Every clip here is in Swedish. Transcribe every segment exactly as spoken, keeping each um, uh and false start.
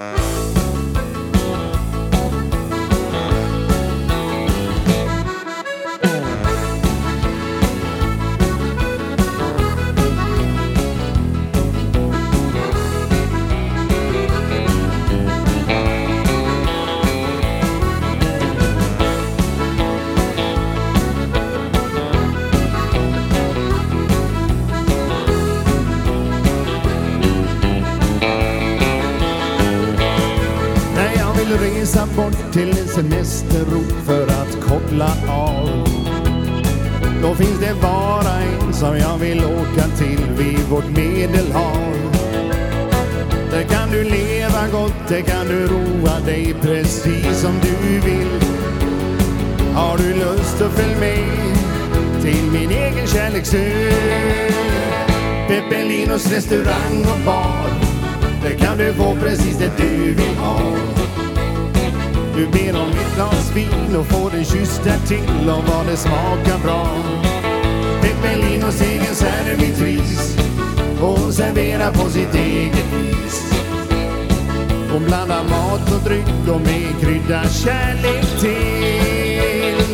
Resa bort till en semesterort för att koppla av. Då finns det bara en som jag vill åka till vid vårt Medelhav. Där kan du leva gott, där kan du roa dig precis som du vill. Har du lust att följa med till min egen kärleksö? Peppelinos restaurang och bar, där kan du få precis det du vill ha. Du ber om ett glas vin och får en kyss där till och vad det smakar bra. Peppelinos egen servitris, hon serverar på sitt eget vis. Hon blandar mat och dryck och med krydda kärlek till.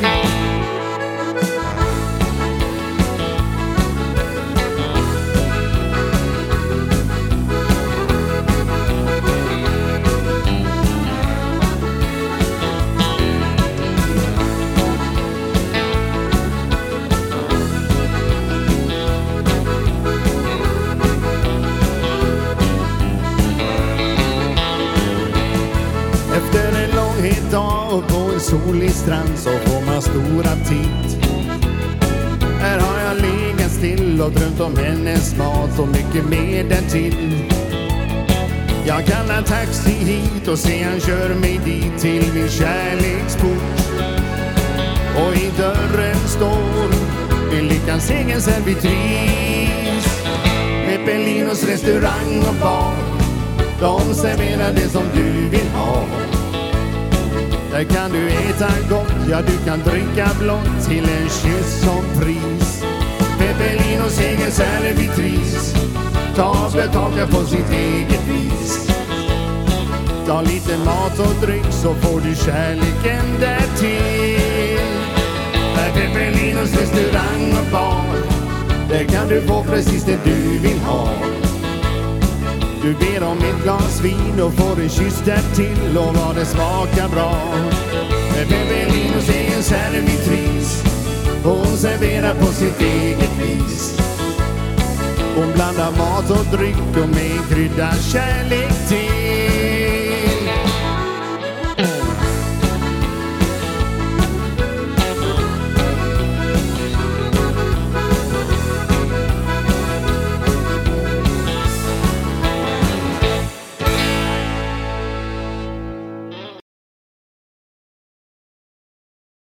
Efter en lång het dag och på en solig strand så får man stor aptit. Här har jag legat still och drömt om hennes mat och mycket mer därtill. Jag kallar taxi hit och se han kör mig dit till min kärleksport. Och i dörren står en lyckans egen servitris. Peppelinos restaurang och bar, de serverar det som du vill ha. Där kan du äta gott, ja du kan dricka blott till en kyss som pris. Peppelinos egen servitris, ta betalt på sitt eget vis. Ta lite mat och dryck så får du kärleken där till. Där Peppelinos restaurang och bar, där kan du få precis det du vill ha. Du ber om ett glas vin och får en kyss där till och vad det smakar bra. Peppelinos egen servitris, hon serverar på sitt eget vis. Hon blandar mat och dryck och med krydda kärlek till.